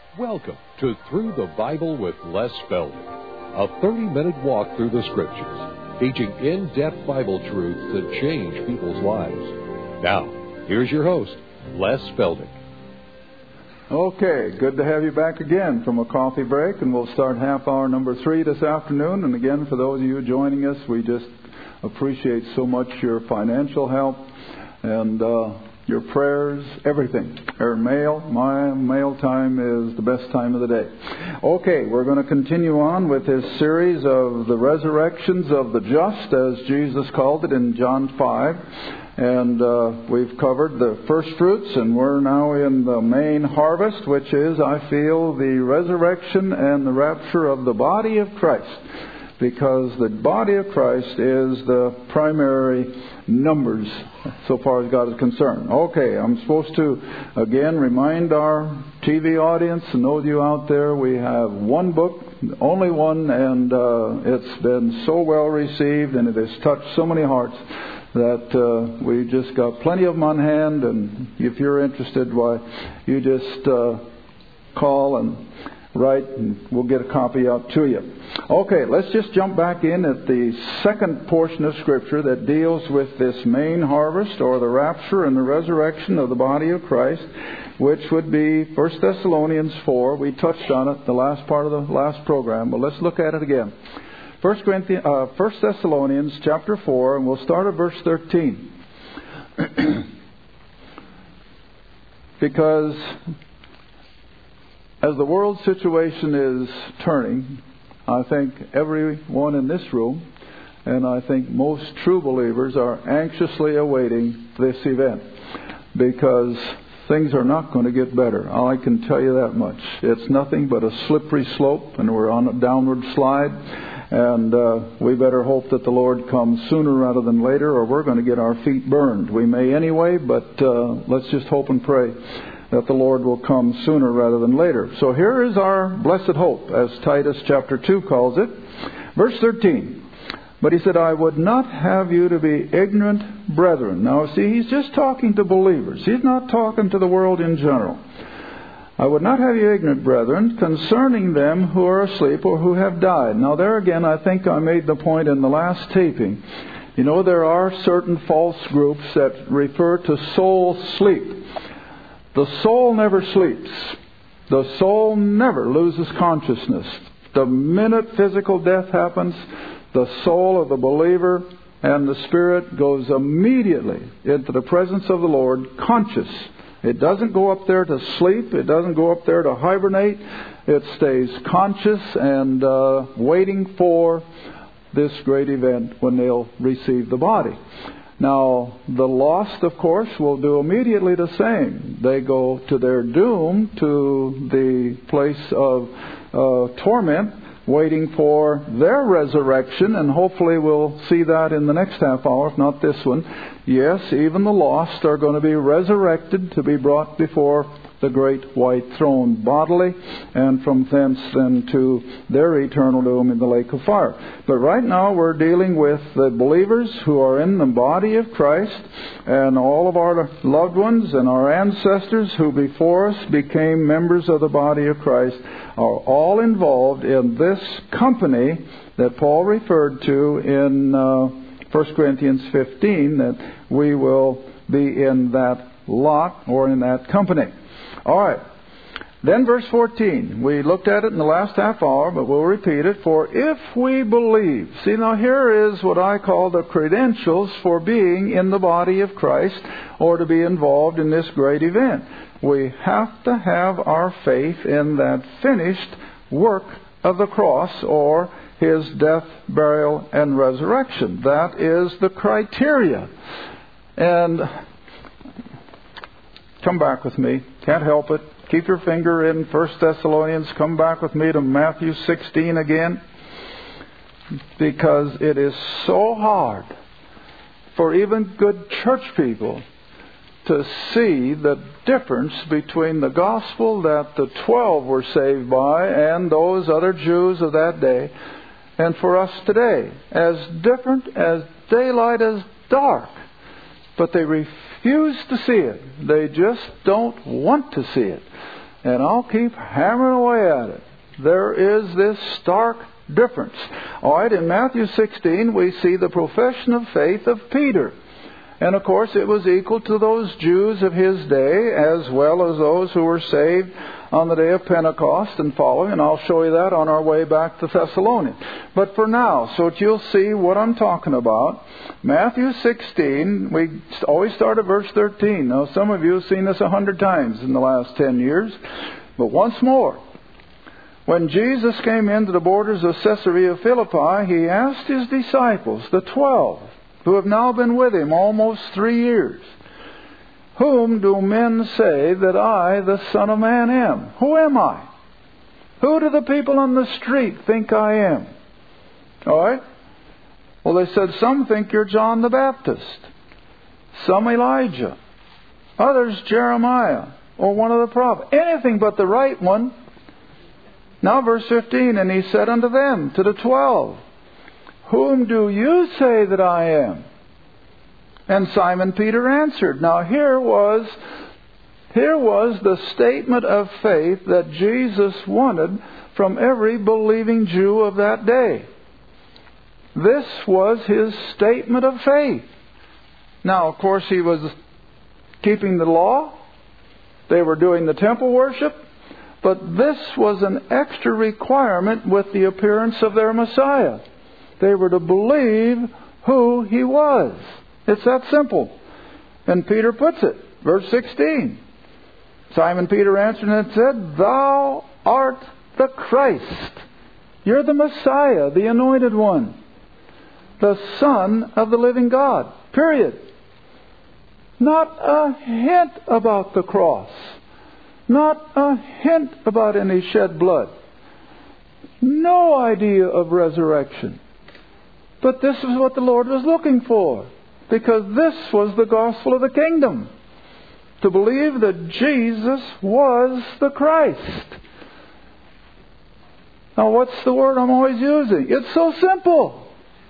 Welcome to Through the Bible with Les Feldick, a 30-minute walk through the Scriptures, teaching in-depth Bible truths that change people's lives. Now, here's your host, Les Feldick. Okay, good to have you back again from a coffee break, and we'll start half hour number 3 this afternoon. And again, for those of you joining us, we just appreciate so much your financial help and your prayers, everything. My mail time is the best time of the day. Okay, we're going to continue on with this series of the resurrections of the just, as Jesus called it in John 5. And we've covered the first fruits, and we're now in the main harvest, which is, I feel, the resurrection and the rapture of the body of Christ. Because the body of Christ is the primary numbers so far as God is concerned. Okay, I'm supposed to again remind our TV audience and those of you out there, we have one book, only one, and it's been so well received and it has touched so many hearts that we just got plenty of them on hand. And if you're interested, why, you just call and write and we'll get a copy out to you. Okay, let's just jump back in at the second portion of Scripture that deals with this main harvest, or the rapture and the resurrection of the body of Christ, which would be 1 Thessalonians 4. We touched on it the last part of the last program, but let's look at it again. 1 Thessalonians chapter 4, and we'll start at verse 13. Because as the world situation is turning, I think everyone in this room, and I think most true believers, are anxiously awaiting this event, because things are not going to get better. I can tell you that much. It's nothing but a slippery slope, and we're on a downward slide, and we better hope that the Lord comes sooner rather than later, or we're going to get our feet burned. We may anyway, but let's just hope and pray that the Lord will come sooner rather than later. So here is our blessed hope, as Titus chapter 2 calls it. Verse 13. But he said, I would not have you to be ignorant, brethren. Now, see, he's just talking to believers. He's not talking to the world in general. I would not have you ignorant, brethren, concerning them who are asleep or who have died. Now, there again, I think I made the point in the last taping. You know, there are certain false groups that refer to soul sleep. The soul never sleeps. The soul never loses consciousness. The minute physical death happens, the soul of the believer and the spirit goes immediately into the presence of the Lord, conscious. It doesn't go up there to sleep. It doesn't go up there to hibernate. It stays conscious and waiting for this great event when they'll receive the body. Now, the lost, of course, will do immediately the same. They go to their doom, to the place of torment, waiting for their resurrection, and hopefully we'll see that in the next half hour, if not this one. Yes, even the lost are going to be resurrected to be brought before the great white throne bodily, and from thence then to their eternal doom in the lake of fire. But right now we're dealing with the believers who are in the body of Christ, and all of our loved ones and our ancestors who before us became members of the body of Christ are all involved in this company that Paul referred to in 1 Corinthians 15, that we will be in that lot or in that company. All right. Then verse 14. We looked at it in the last half hour, but we'll repeat it. For if we believe. See, now here is what I call the credentials for being in the body of Christ, or to be involved in this great event. We have to have our faith in that finished work of the cross, or His death, burial, and resurrection. That is the criteria. And come back with me. Can't help it. Keep your finger in 1 Thessalonians. Come back with me to Matthew 16 again. Because it is so hard for even good church people to see the difference between the gospel that the 12 were saved by and those other Jews of that day, and for us today. As different as daylight as dark. But they refuse to see it. They just don't want to see it. And I'll keep hammering away at it. There is this stark difference. All right, in Matthew 16, we see the profession of faith of Peter. And of course, it was equal to those Jews of his day, as well as those who were saved on the day of Pentecost and following. And I'll show you that on our way back to Thessalonians. But for now, so that you'll see what I'm talking about, Matthew 16, we always start at verse 13. Now, some of you have seen this 100 times in the last 10 years. But once more, when Jesus came into the borders of Caesarea Philippi, He asked His disciples, the 12, who have now been with Him almost 3 years, "Whom do men say that I, the Son of Man, am? Who am I? Who do the people on the street think I am?" All right? Well, they said, "Some think you're John the Baptist, some Elijah, others Jeremiah, or one of the prophets." Anything but the right one. Now verse 15, "And He said unto them," to the 12, "Whom do you say that I am?" And Simon Peter answered. Now here was the statement of faith that Jesus wanted from every believing Jew of that day. This was His statement of faith. Now, of course, He was keeping the law. They were doing the temple worship. But this was an extra requirement with the appearance of their Messiah. They were to believe who He was. It's that simple. And Peter puts it, verse 16. Simon Peter answered and said, "Thou art the Christ." You're the Messiah, the Anointed One, the Son of the living God. Period. Not a hint about the cross. Not a hint about any shed blood. No idea of resurrection. But this is what the Lord was looking for, because this was the gospel of the kingdom. To believe that Jesus was the Christ. Now, what's the word I'm always using? It's so simple.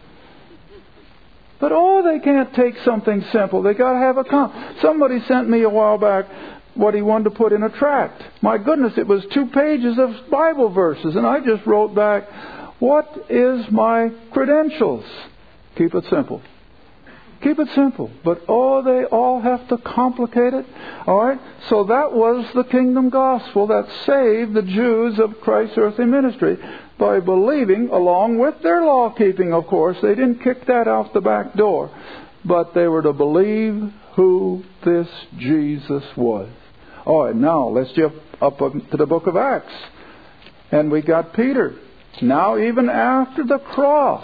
But they can't take something simple. They got to have somebody sent me a while back what he wanted to put in a tract. My goodness, it was 2 pages of Bible verses, and I just wrote back, "What is my credentials?" Keep it simple. Keep it simple. But they all have to complicate it. All right? So that was the kingdom gospel that saved the Jews of Christ's earthly ministry by believing, along with their law keeping, of course. They didn't kick that out the back door. But they were to believe who this Jesus was. All right, now let's jump up to the book of Acts. And we got Peter. Now, even after the cross,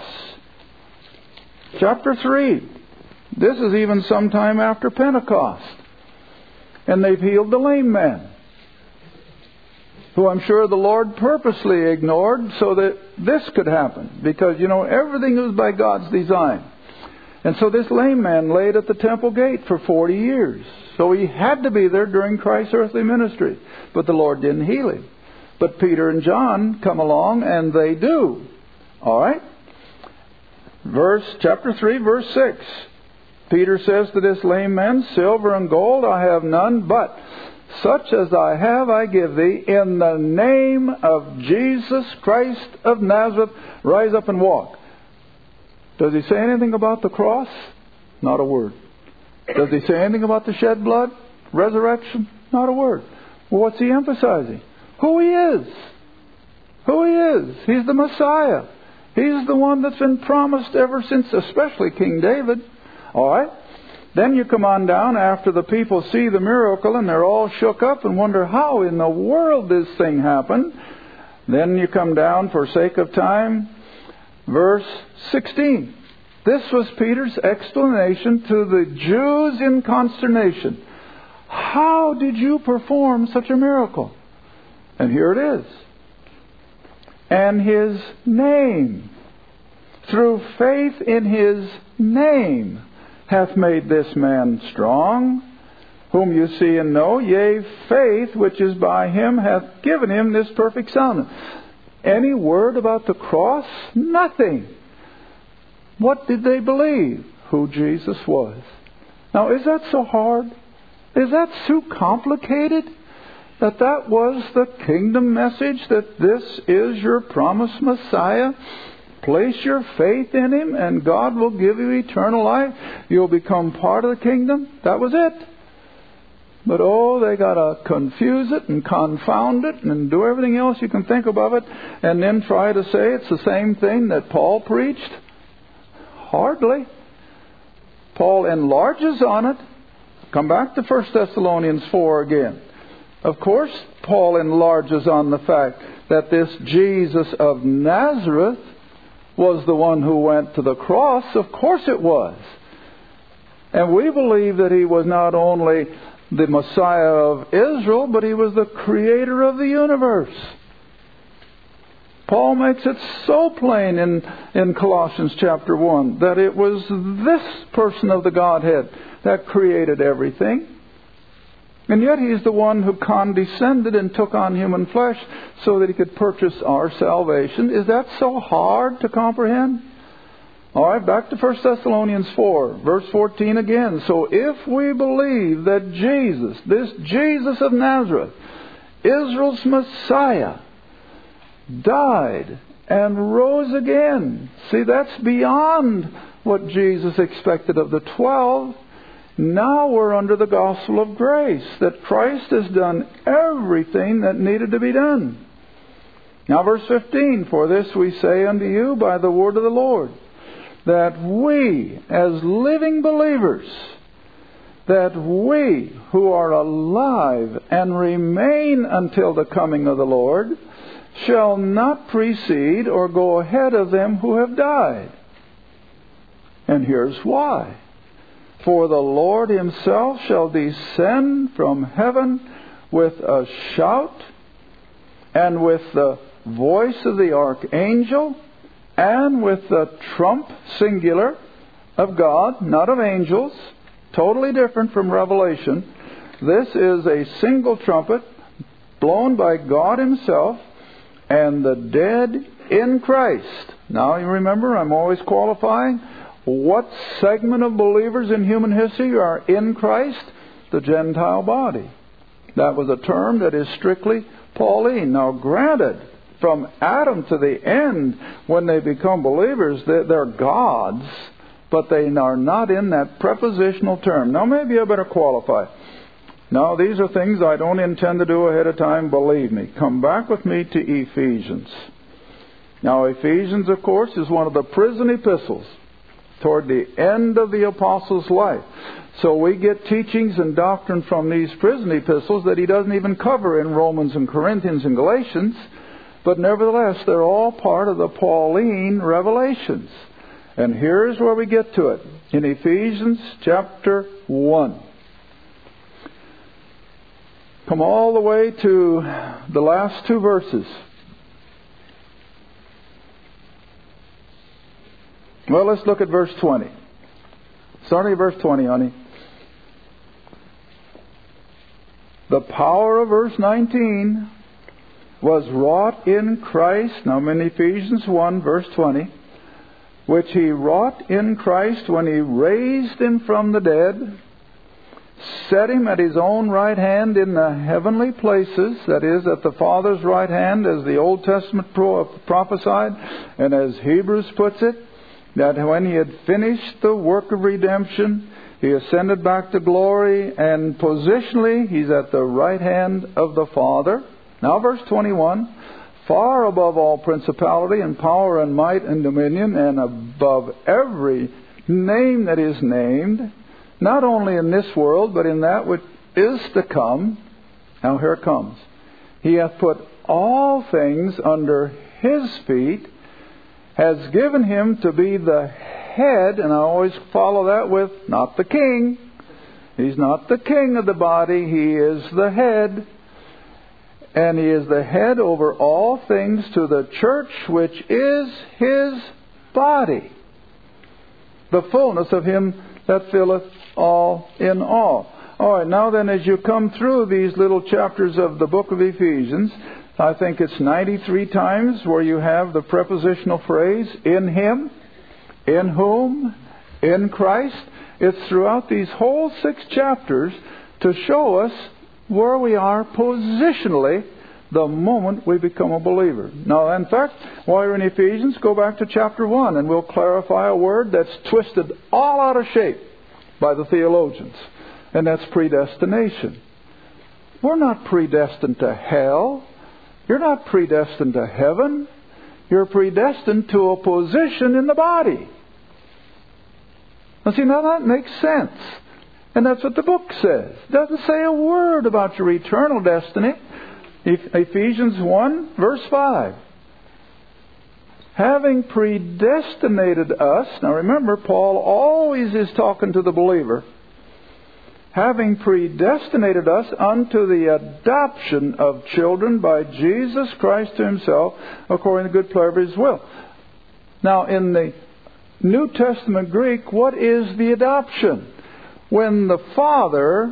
chapter 3. This is even sometime after Pentecost. And they've healed the lame man, who I'm sure the Lord purposely ignored so that this could happen. Because, everything was by God's design. And so this lame man laid at the temple gate for 40 years. So he had to be there during Christ's earthly ministry. But the Lord didn't heal him. But Peter and John come along, and they do. All right? Chapter 3, verse 6. Peter says to this lame man, "Silver and gold I have none, but such as I have I give thee. In the name of Jesus Christ of Nazareth, rise up and walk." Does he say anything about the cross? Not a word. Does he say anything about the shed blood? Resurrection? Not a word. Well, what's he emphasizing? Who he is. Who he is. He's the Messiah. He's the one that's been promised ever since, especially King David. All right? Then you come on down after the people see the miracle and they're all shook up and wonder how in the world this thing happened. Then you come down, for sake of time, verse 16. This was Peter's explanation to the Jews in consternation. How did you perform such a miracle? And here it is. And His name, through faith in His name, hath made this man strong, whom you see and know. Yea, faith which is by Him hath given him this perfect soundness. Any word about the cross? Nothing. What did they believe? Who Jesus was. Now, is that so hard? Is that too complicated? that that was the kingdom message, that this is your promised Messiah? Place your faith in Him and God will give you eternal life. You'll become part of the kingdom. That was it. But they got to confuse it and confound it and do everything else you can think about it and then try to say it's the same thing that Paul preached. Hardly. Paul enlarges on it. Come back to 1 Thessalonians 4 again. Of course, Paul enlarges on the fact that this Jesus of Nazareth was the one who went to the cross. Of course it was. And we believe that He was not only the Messiah of Israel, but He was the creator of the universe. Paul makes it so plain in Colossians chapter 1 that it was this person of the Godhead that created everything. And yet He's the one who condescended and took on human flesh so that He could purchase our salvation. Is that so hard to comprehend? All right, back to 1 Thessalonians 4, verse 14 again. So if we believe that Jesus, this Jesus of Nazareth, Israel's Messiah, died and rose again. See, that's beyond what Jesus expected of the 12. Now we're under the gospel of grace, that Christ has done everything that needed to be done. Now verse 15, for this we say unto you by the word of the Lord, that we as living believers, that we who are alive and remain until the coming of the Lord, shall not precede or go ahead of them who have died. And here's why. For the Lord Himself shall descend from heaven with a shout, and with the voice of the archangel, and with the trump, singular, of God, not of angels, totally different from Revelation. This is a single trumpet blown by God Himself, and the dead in Christ. Now you remember, I'm always qualifying. What segment of believers in human history are in Christ? The Gentile body. That was a term that is strictly Pauline. Now granted, from Adam to the end, when they become believers, they're gods, but they are not in that prepositional term. Now maybe I better qualify. Now these are things I don't intend to do ahead of time, believe me. Come back with me to Ephesians. Now Ephesians, of course, is one of the prison epistles toward the end of the apostle's life. So we get teachings and doctrine from these prison epistles that he doesn't even cover in Romans and Corinthians and Galatians. But nevertheless, they're all part of the Pauline revelations. And here's where we get to it. In Ephesians chapter 1. Come all the way to the last two verses. Well, let's look at verse 20. Starting at verse 20, honey. The power of verse 19 was wrought in Christ. Now I'm in Ephesians 1, verse 20. Which He wrought in Christ when He raised Him from the dead, set Him at His own right hand in the heavenly places, that is, at the Father's right hand, as the Old Testament prophesied, and as Hebrews puts it, that when He had finished the work of redemption, He ascended back to glory, and positionally He's at the right hand of the Father. Now verse 21, far above all principality and power and might and dominion, and above every name that is named, not only in this world, but in that which is to come. Now here it comes. He hath put all things under His feet, has given Him to be the head, and I always follow that with, not the king. He's not the king of the body, He is the head. And He is the head over all things to the church, which is His body, the fullness of Him that filleth all in all. All right, now then, as you come through these little chapters of the book of Ephesians, I think it's 93 times where you have the prepositional phrase, in Him, in whom, in Christ. It's throughout these whole 6 chapters to show us where we are positionally the moment we become a believer. Now, in fact, while you're in Ephesians, go back to chapter 1 and we'll clarify a word that's twisted all out of shape by the theologians. And that's predestination. We're not predestined to hell. You're not predestined to heaven. You're predestined to a position in the body. Now see, now that makes sense. And that's what the book says. It doesn't say a word about your eternal destiny. Ephesians 1, verse 5. Having predestinated us. Now remember, Paul always is talking to the believer. Having predestinated us unto the adoption of children by Jesus Christ to Himself, according to the good pleasure of His will. Now, in the New Testament Greek, what is the adoption? When the father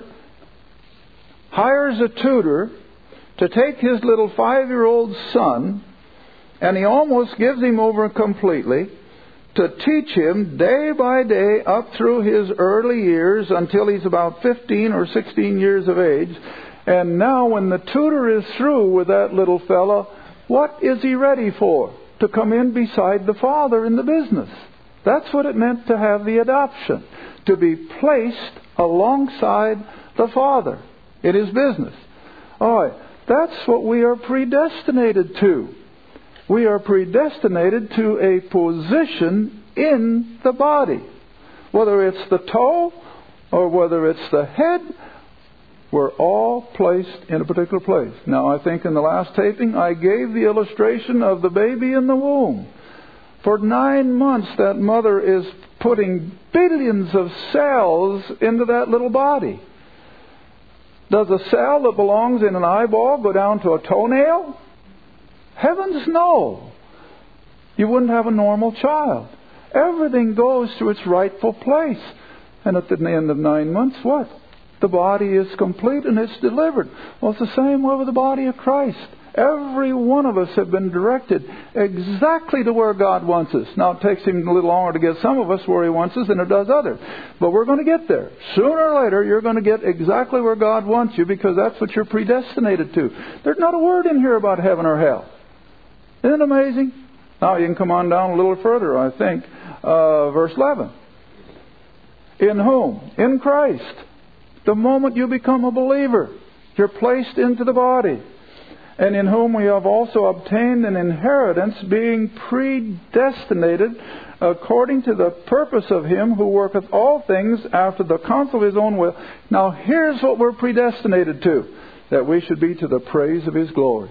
hires a tutor to take his little 5-year-old son, and he almost gives him over completely, to teach him day by day up through his early years until he's about 15 or 16 years of age. And now when the tutor is through with that little fellow, what is he ready for? To come in beside the father in the business. That's what it meant to have the adoption. To be placed alongside the father in his business. All right, that's what we are predestinated to. We are predestinated to a position in the body. Whether it's the toe or whether it's the head, we're all placed in a particular place. Now, I think in the last taping I gave the illustration of the baby in the womb. For 9 months that mother is putting billions of cells into that little body. Does a cell that belongs in an eyeball go down to a toenail? Heavens no. You wouldn't have a normal child. Everything goes to its rightful place. And at the end of 9 months, what? The body is complete and it's delivered. Well, it's the same way with the body of Christ. Every one of us have been directed exactly to where God wants us. Now, it takes Him a little longer to get some of us where He wants us than it does others. But we're going to get there. Sooner or later, you're going to get exactly where God wants you because that's what you're predestinated to. There's not a word in here about heaven or hell. Isn't it amazing? Now, you can come on down a little further, I think. Verse 11. In whom? In Christ. The moment you become a believer, you're placed into the body. And in whom we have also obtained an inheritance, being predestinated according to the purpose of Him who worketh all things after the counsel of His own will. Now here's what we're predestinated to, that we should be to the praise of His glory.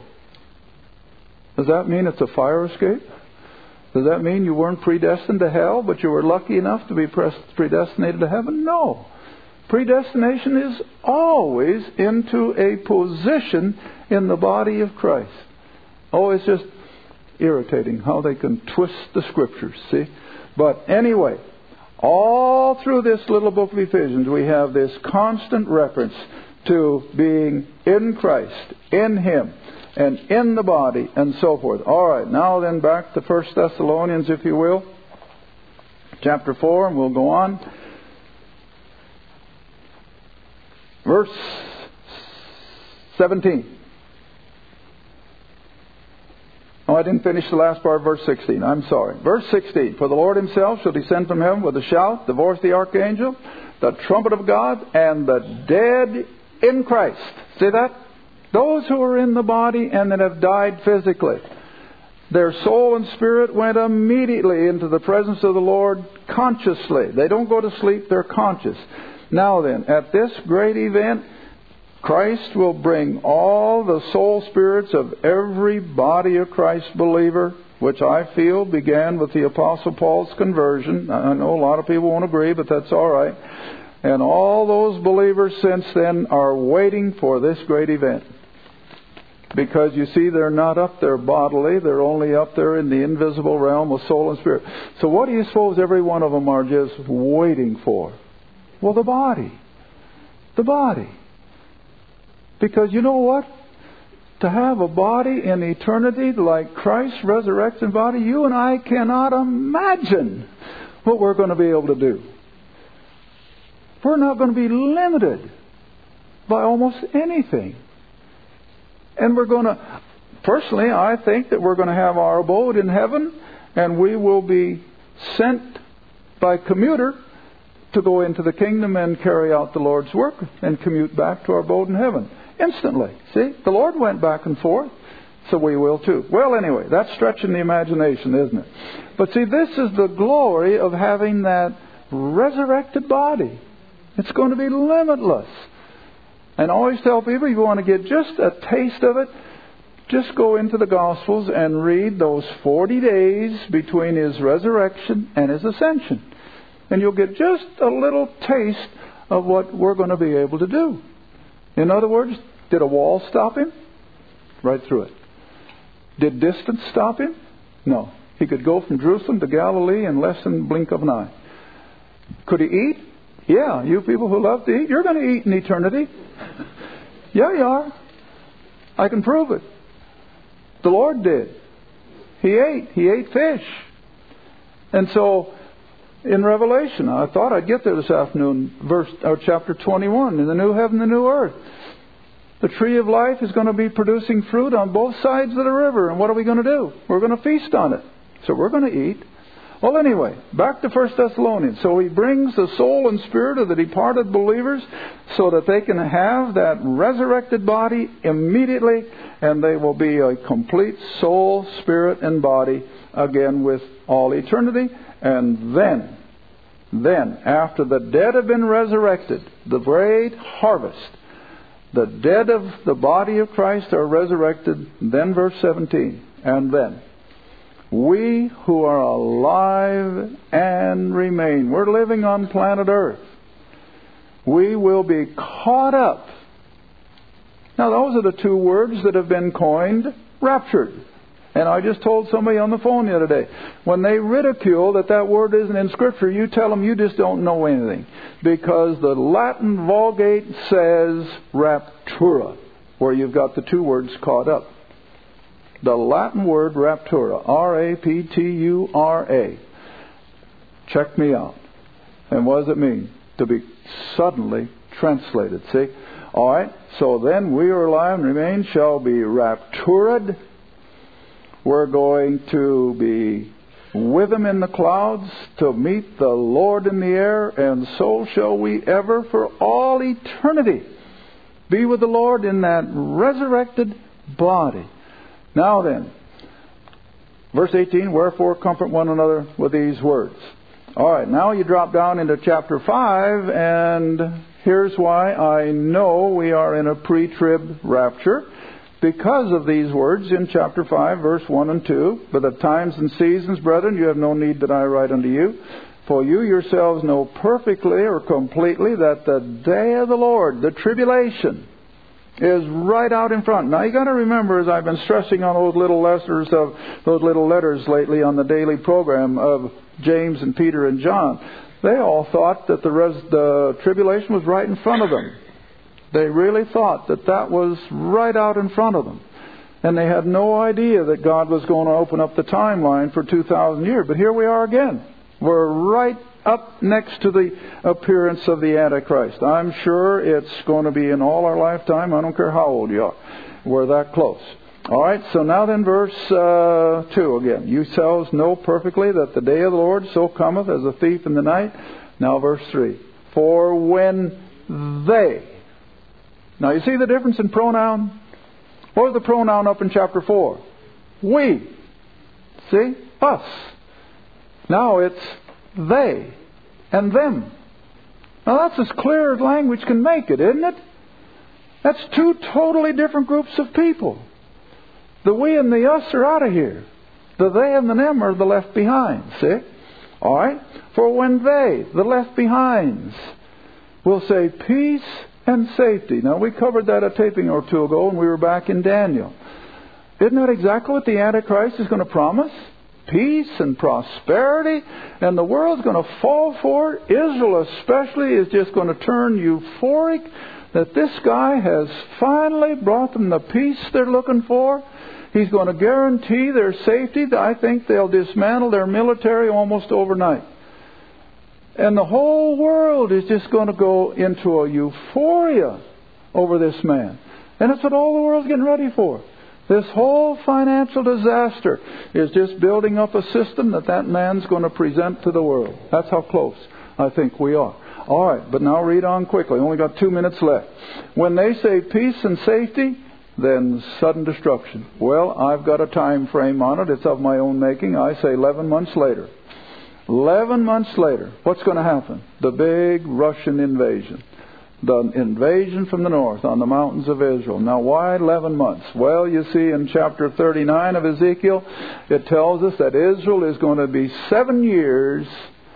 Does that mean it's a fire escape? Does that mean you weren't predestined to hell, but you were lucky enough to be predestinated to heaven? No. Predestination is always into a position in the body of Christ. Oh, it's just irritating how they can twist the Scriptures, see? But anyway, all through this little book of Ephesians, we have this constant reference to being in Christ, in Him, and in the body, and so forth. All right, now then back to 1 Thessalonians, if you will. Chapter 4, and we'll go on. Verse 17. Oh, I didn't finish the last part of verse 16. I'm sorry. Verse 16. For the Lord Himself shall descend from heaven with a shout, the voice of the archangel, the trumpet of God, and the dead in Christ. See that? Those who are in the body and that have died physically. Their soul and spirit went immediately into the presence of the Lord consciously. They don't go to sleep, they're conscious. Now then, at this great event, Christ will bring all the soul spirits of every body of Christ believer, which I feel began with the Apostle Paul's conversion. I know a lot of people won't agree, but that's all right. And all those believers since then are waiting for this great event. Because you see, they're not up there bodily, they're only up there in the invisible realm of soul and spirit. So what do you suppose every one of them are just waiting for? Well, the body. The body. Because you know what? To have a body in eternity like Christ's resurrection body, you and I cannot imagine what we're going to be able to do. We're not going to be limited. by almost anything. And we're going to, personally, I think that we're going to have our abode in heaven, and we will be sent by commuter to go into the kingdom and carry out the Lord's work and commute back to our abode in heaven instantly. See, the Lord went back and forth, so we will too. Well, anyway, that's stretching the imagination, isn't it? But see, this is the glory of having that resurrected body. It's going to be limitless. And I always tell people, if you want to get just a taste of it, just go into the Gospels and read those 40 days between His resurrection and His ascension. And you'll get just a little taste of what we're going to be able to do. In other words, did a wall stop Him? Right through it. Did distance stop Him? No. He could go from Jerusalem to Galilee in less than a blink of an eye. Could He eat? Yeah, you people who love to eat, you're going to eat in eternity. Yeah, you are. I can prove it. The Lord did. He ate. He ate fish. And so, in Revelation, I thought I'd get there this afternoon, chapter 21, in the new heaven, the new earth. The tree of life is going to be producing fruit on both sides of the river. And what are we going to do? We're going to feast on it. So we're going to eat. Well, anyway, back to 1 Thessalonians. So he brings the soul and spirit of the departed believers so that they can have that resurrected body immediately, and they will be a complete soul, spirit, and body again with all eternity. And then, after the dead have been resurrected, the great harvest, the dead of the body of Christ are resurrected. Then verse 17, and then we who are alive and remain, we're living on planet Earth, we will be caught up. Now those are the two words that have been coined, raptured. And I just told somebody on the phone the other day, when they ridicule that word isn't in Scripture, you tell them you just don't know anything. Because the Latin Vulgate says raptura, where you've got the two words caught up. The Latin word raptura, R-A-P-T-U-R-A. Check me out. And what does it mean? To be suddenly translated. See? All right. So then we who are alive and remain shall be raptured. We're going to be with Him in the clouds to meet the Lord in the air, and so shall we ever for all eternity be with the Lord in that resurrected body. Now then, verse 18, wherefore comfort one another with these words. All right, now you drop down into chapter 5, and here's why I know we are in a pre-trib rapture. Because of these words in chapter 5, verse 1 and 2. But the times and seasons, brethren, you have no need that I write unto you. For you yourselves know perfectly or completely that the day of the Lord, the tribulation, is right out in front. Now you got to remember, as I've been stressing on those little letters lately on the daily program of James and Peter and John, they all thought that the tribulation was right in front of them. They really thought that was right out in front of them. And they had no idea that God was going to open up the timeline for 2,000 years. But here we are again. We're right up next to the appearance of the Antichrist. I'm sure it's going to be in all our lifetime. I don't care how old you are. We're that close. All right, so now then verse 2 again. You yourselves know perfectly that the day of the Lord so cometh as a thief in the night. Now verse 3. For when they... Now you see the difference in pronoun? What was the pronoun up in chapter 4? We. See? Us. Now it's they and them. Now that's as clear as language can make it, isn't it? That's two totally different groups of people. The we and the us are out of here. The they and the them are the left behind. See? All right? For when they, the left behinds, will say peace and safety. Now we covered that a taping or two ago when we were back in Daniel. Isn't that exactly what the Antichrist is going to promise? Peace and prosperity, and the world's going to fall for it. Israel especially is just going to turn euphoric that this guy has finally brought them the peace they're looking for. He's going to guarantee their safety. I think they'll dismantle their military almost overnight. And the whole world is just going to go into a euphoria over this man. And it's what all the world's getting ready for. This whole financial disaster is just building up a system that man's going to present to the world. That's how close I think we are. All right, but now read on quickly. Only got 2 minutes left. When they say peace and safety, then sudden destruction. Well, I've got a time frame on it. It's of my own making. I say 11 months later. 11 months later, what's going to happen? The big Russian invasion. The invasion from the north on the mountains of Israel. Now, why 11 months? Well, you see in chapter 39 of Ezekiel, it tells us that Israel is going to be 7 years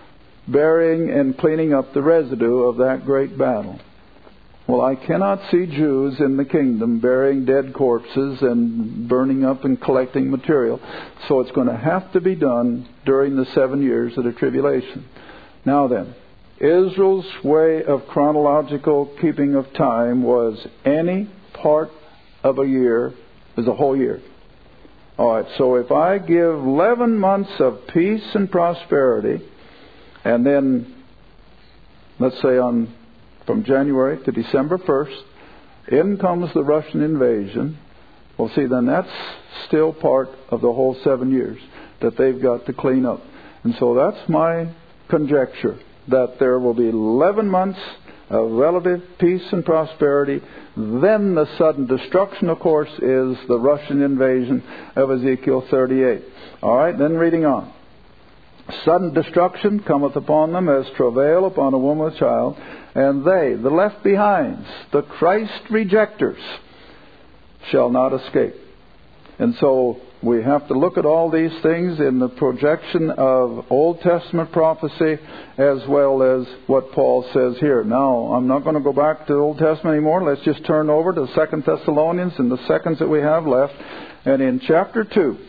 burying and cleaning up the residue of that great battle. Well, I cannot see Jews in the kingdom burying dead corpses and burning up and collecting material. So it's going to have to be done during the 7 years of the tribulation. Now then, Israel's way of chronological keeping of time was any part of a year is a whole year. All right, so if I give 11 months of peace and prosperity, and then, let's say from January to December 1st, in comes the Russian invasion. Well, see, then that's still part of the whole 7 years that they've got to clean up. And so that's my conjecture, that there will be 11 months of relative peace and prosperity. Then the sudden destruction, of course, is the Russian invasion of Ezekiel 38. All right, then reading on. Sudden destruction cometh upon them as travail upon a woman with child, and they, the left behinds, the Christ rejectors, shall not escape. And so we have to look at all these things in the projection of Old Testament prophecy as well as what Paul says here. Now, I'm not going to go back to the Old Testament anymore. Let's just turn over to 2 Thessalonians in the seconds that we have left. And in chapter 2,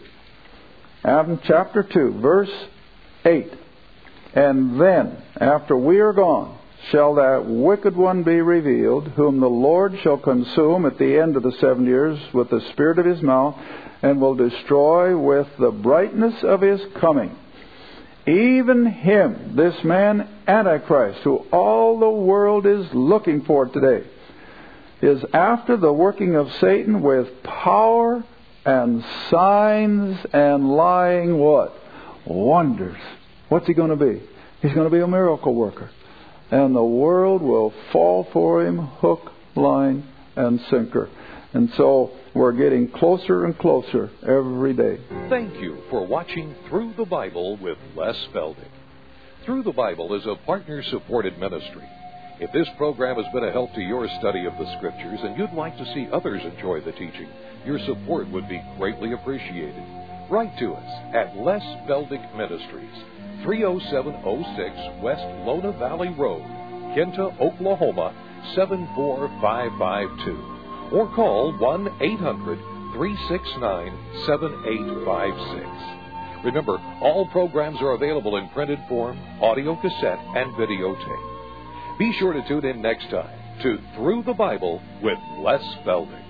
verse 8, and then, after we are gone, shall that wicked one be revealed, whom the Lord shall consume at the end of the 7 years with the spirit of his mouth, and will destroy with the brightness of his coming. Even him, this man Antichrist, who all the world is looking for today, is after the working of Satan with power and signs and lying what? Wonders. What's he going to be? He's going to be a miracle worker. And the world will fall for him hook, line, and sinker. And so we're getting closer and closer every day. Thank you for watching Through the Bible with Les Feldick. Through the Bible is a partner-supported ministry. If this program has been a help to your study of the Scriptures and you'd like to see others enjoy the teaching, your support would be greatly appreciated. Write to us at Les Feldick Ministries, 30706 West Lona Valley Road, Kinta, Oklahoma, 74552. Or call 1-800-369-7856. Remember, all programs are available in printed form, audio cassette, and videotape. Be sure to tune in next time to Through the Bible with Les Feldick.